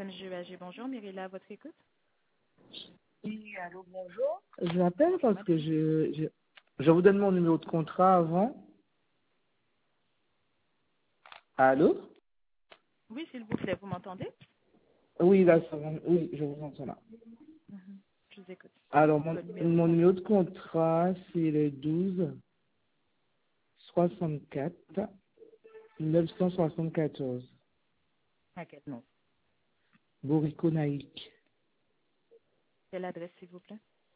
GEAG, bonjour. Myrilla, à votre écoute. Oui, allô, bonjour. Je l'appelle Bonjour, parce que madame. je vous donne mon numéro de contrat avant. Allô? Oui, s'il vous plaît, vous m'entendez? Oui, là, ça va. Oui, je vous entends là. Mhm. Je vous écoute. Alors, Le numéro de mon numéro contrat. de contrat, c'est le 12 64 974. À quel nom? Borico Naïk. Quelle adresse, s'il vous plaît?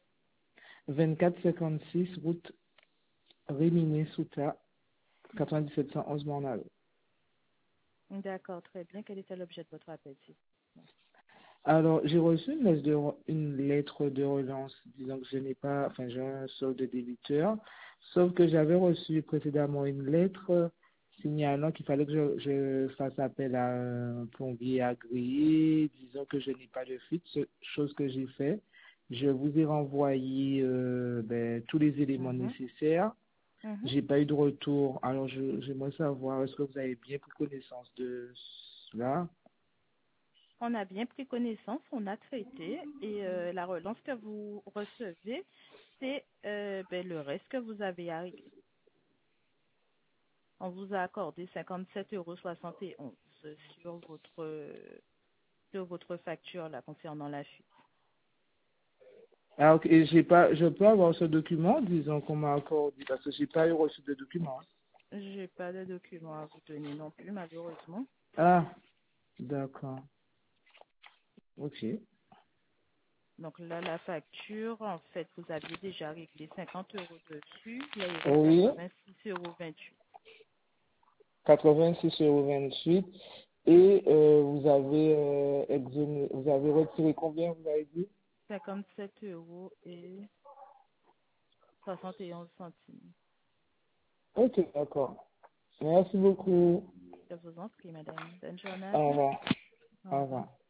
2456 route Rimini-Souta, 9711 Mornal. D'accord, très bien. Quel était l'objet de votre appel, s'il vous plaît? Alors, j'ai reçu une lettre de relance disant que je n'ai pas, enfin, j'ai un solde de débiteur, sauf que j'avais reçu précédemment une lettre signalant qu'il fallait que je fasse appel à un plombier agréé, disant que je n'ai pas de fuite, chose que j'ai fait. Je vous ai renvoyé tous les éléments Mhm. nécessaires. Mhm. J'ai pas eu de retour. Alors, j'aimerais savoir, est-ce que vous avez bien pris connaissance de cela? On a bien pris connaissance, on a traité et la relance que vous recevez, c'est le reste que vous avez à régler. On vous a accordé 57,71 € sur votre facture là concernant la fuite. Ah, ok. Et je peux avoir ce document, disons qu'on m'a accordé, parce que j'ai pas eu reçu de document. J'ai pas de document à vous donner non plus, malheureusement. Ah, d'accord. Ok. Donc là, la facture, en fait, vous aviez déjà réglé 50 € dessus. Là, il reste Oui, 86,28 €. 86,28 €. Et vous avez retiré combien, vous avez dit? 57,71 €. Ok, d'accord. Merci beaucoup. Je vous en prie, madame. Bonne journée à Au vous. revoir. Au Au revoir. revoir.